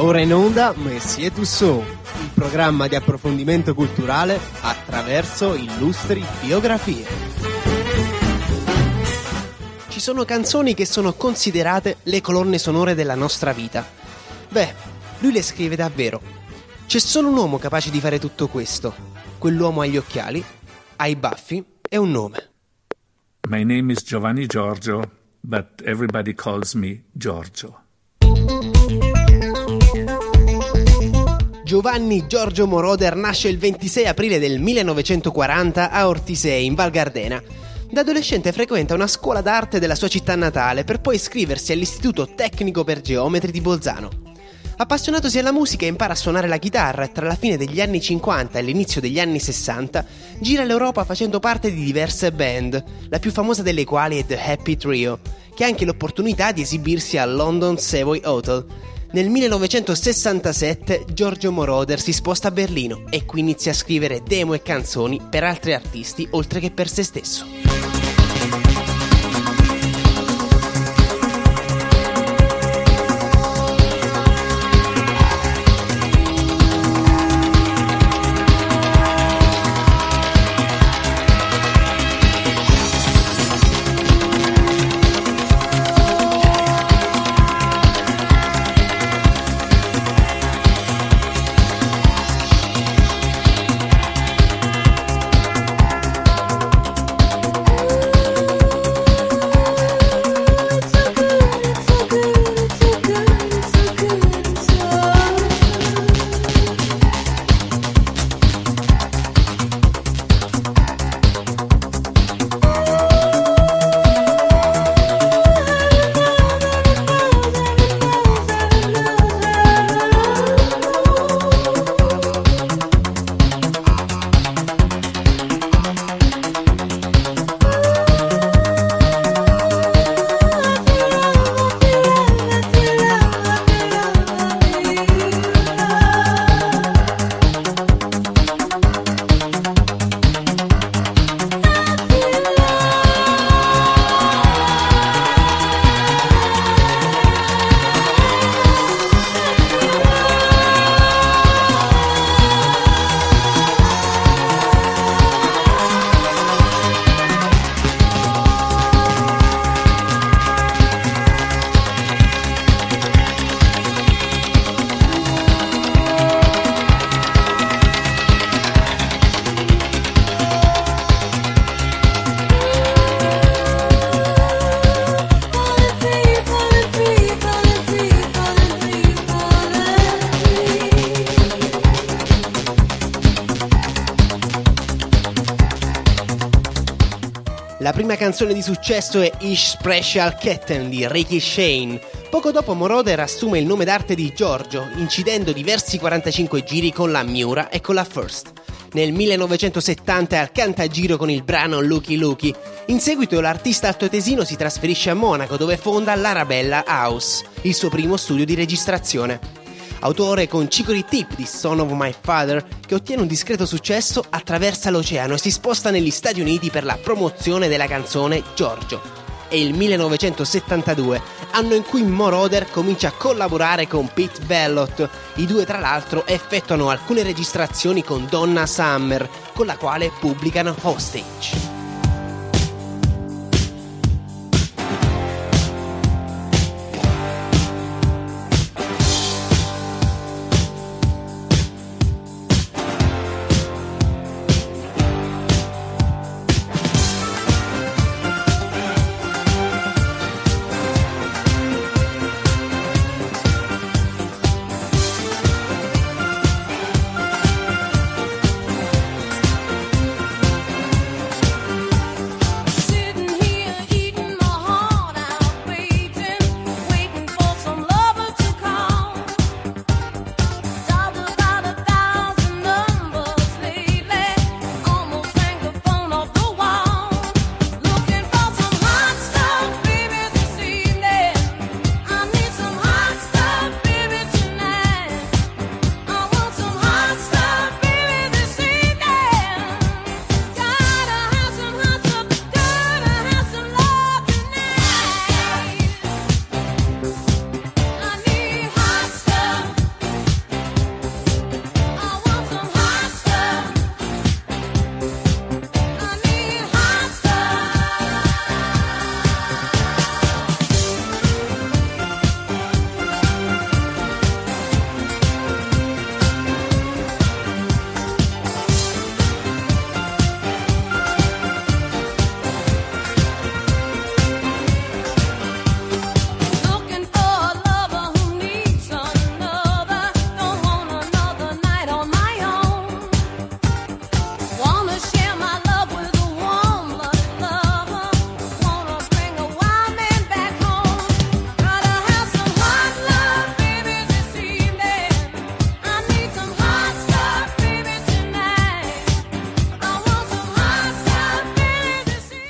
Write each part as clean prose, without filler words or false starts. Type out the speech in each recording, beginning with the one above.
ora in onda Messier Tussaud, il programma di approfondimento culturale attraverso illustri biografie. Ci sono canzoni che sono considerate le colonne sonore della nostra vita. Beh, lui le scrive davvero. C'è solo un uomo capace di fare tutto questo. Quell'uomo ha gli occhiali, ha i baffi e un nome. My name is Giovanni Giorgio, but everybody calls me Giorgio. Giovanni Giorgio Moroder nasce il 26 aprile del 1940 a Ortisei, in Val Gardena. Da adolescente frequenta una scuola d'arte della sua città natale per poi iscriversi all'Istituto Tecnico per Geometri di Bolzano. Appassionatosi alla musica impara a suonare la chitarra e tra la fine degli anni 50 e l'inizio degli anni 60 gira l'Europa facendo parte di diverse band, la più famosa delle quali è The Happy Trio, che ha anche l'opportunità di esibirsi al London Savoy Hotel. Nel 1967 Giorgio Moroder si sposta a Berlino e qui inizia a scrivere demo e canzoni per altri artisti oltre che per se stesso. La prima canzone di successo è Ich Special Ketten di Ricky Shane. Poco dopo Moroder assume il nome d'arte di Giorgio, incidendo diversi 45 giri con la Miura e con la First. Nel 1970 è al cantagiro con il brano Lucky Lucky. In seguito l'artista altoatesino si trasferisce a Monaco dove fonda l'Arabella House, il suo primo studio di registrazione. Autore con Chicory Tip di Son of My Father, che ottiene un discreto successo, attraversa l'oceano e si sposta negli Stati Uniti per la promozione della canzone Giorgio. È il 1972, anno in cui Moroder comincia a collaborare con Pete Bellotte. I due tra l'altro effettuano alcune registrazioni con Donna Summer, con la quale pubblicano Hostage.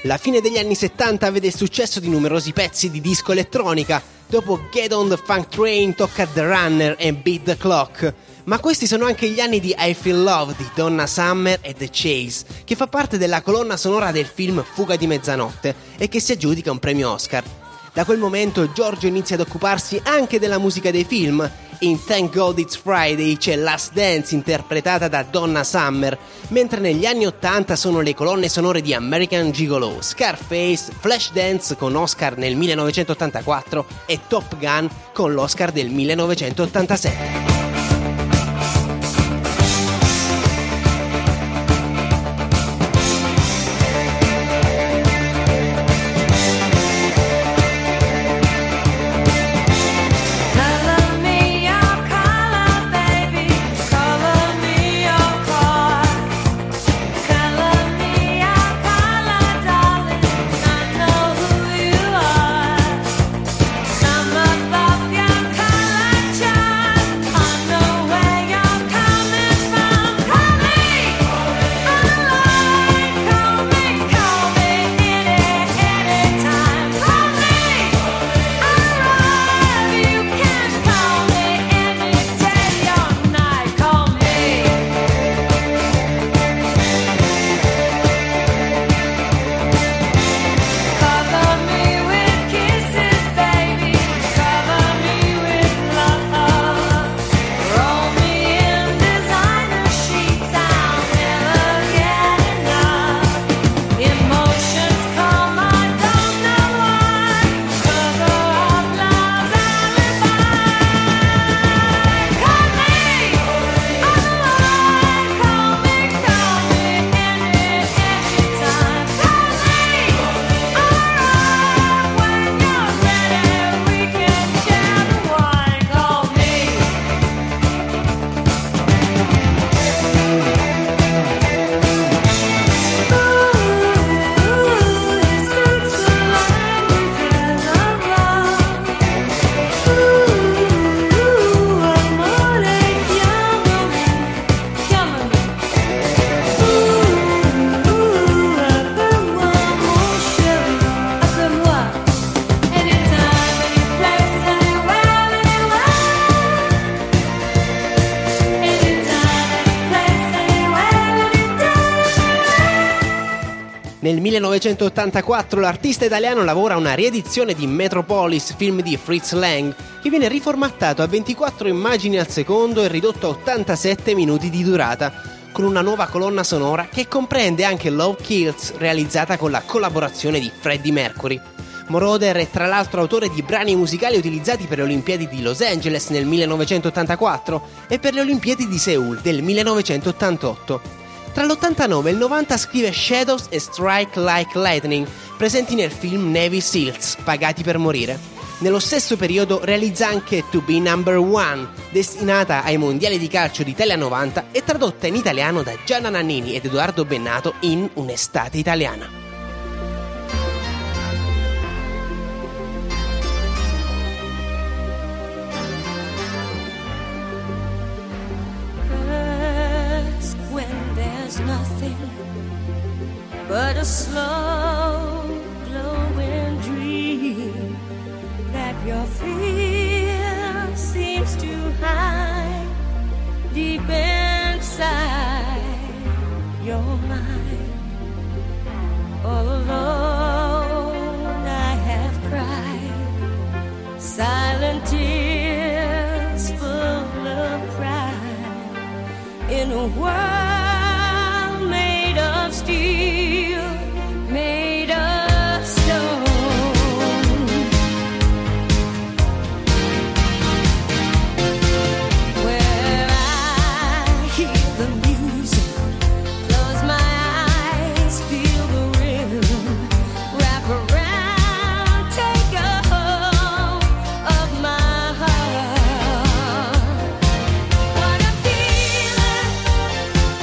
La fine degli anni 70 vede il successo di numerosi pezzi di disco elettronica. Dopo Get on the Funk Train tocca The Runner e Beat the Clock. Ma questi sono anche gli anni di I Feel Love di Donna Summer e The Chase, che fa parte della colonna sonora del film Fuga di mezzanotte e che si aggiudica un premio Oscar. Da quel momento Giorgio inizia ad occuparsi anche della musica dei film. In Thank God It's Friday c'è Last Dance interpretata da Donna Summer, mentre negli anni 80 sono le colonne sonore di American Gigolo, Scarface, Flashdance con Oscar nel 1984 e Top Gun con l'Oscar del 1987. Nel 1984 l'artista italiano lavora a una riedizione di Metropolis, film di Fritz Lang, che viene riformattato a 24 immagini al secondo e ridotto a 87 minuti di durata, con una nuova colonna sonora che comprende anche Love Kills, realizzata con la collaborazione di Freddie Mercury. Moroder è tra l'altro autore di brani musicali utilizzati per le Olimpiadi di Los Angeles nel 1984 e per le Olimpiadi di Seul del 1988. Tra l'89 e il 90 scrive Shadows e Strike Like Lightning, presenti nel film Navy Seals, Pagati per morire. Nello stesso periodo realizza anche To Be Number One, destinata ai mondiali di calcio d'Italia 90 e tradotta in italiano da Gianna Nannini ed Edoardo Bennato in Un'estate italiana. Nothing but a slow glowing dream that your fear seems to hide deep inside your mind. All alone I have cried silent tears full of pride in a world of steel, made of stone. Where I hear the music, close my eyes, feel the rhythm, wrap around, take a hold of my heart. What a feeling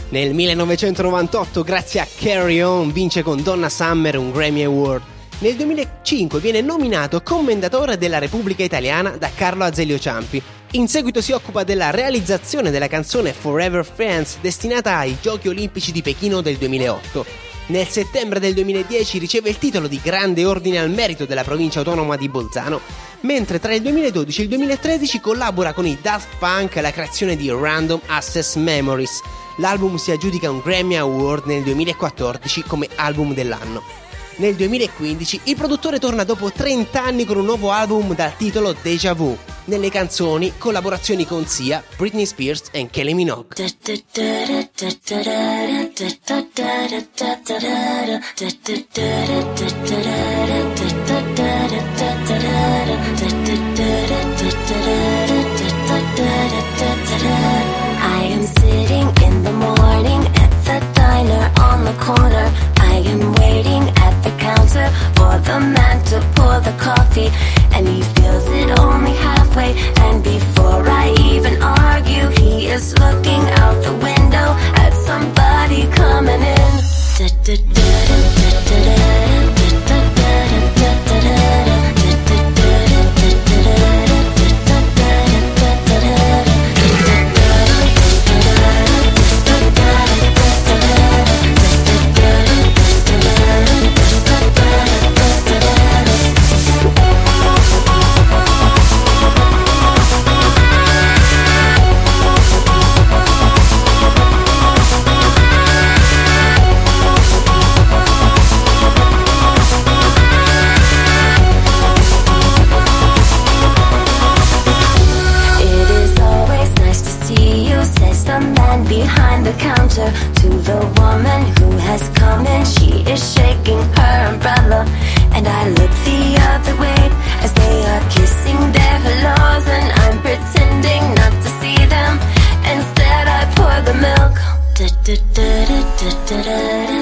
Nel 1998, grazie a Carry On, vince con Donna Summer un Grammy Award. Nel 2005 viene nominato commendatore della Repubblica Italiana da Carlo Azeglio Ciampi. In seguito si occupa della realizzazione della canzone Forever Friends destinata ai Giochi Olimpici di Pechino del 2008. Nel settembre del 2010 riceve il titolo di Grande Ordine al Merito della provincia autonoma di Bolzano, mentre tra il 2012 e il 2013 collabora con i Daft Punk alla creazione di Random Access Memories. L'album si aggiudica un Grammy Award nel 2014 come album dell'anno. Nel 2015 il produttore torna dopo 30 anni con un nuovo album dal titolo Deja Vu. Nelle canzoni collaborazioni con Sia, Britney Spears e Kylie Minogue. I am sitting in the morning at the diner on the corner. I am waiting at the counter for the man to pour the coffee, and he fills it only halfway. And before I even argue, he is looking out the window at somebody coming in. Behind the counter to the woman who has come in. She is shaking her umbrella, and I look the other way as they are kissing their hellos, and I'm pretending not to see them. Instead I pour the milk.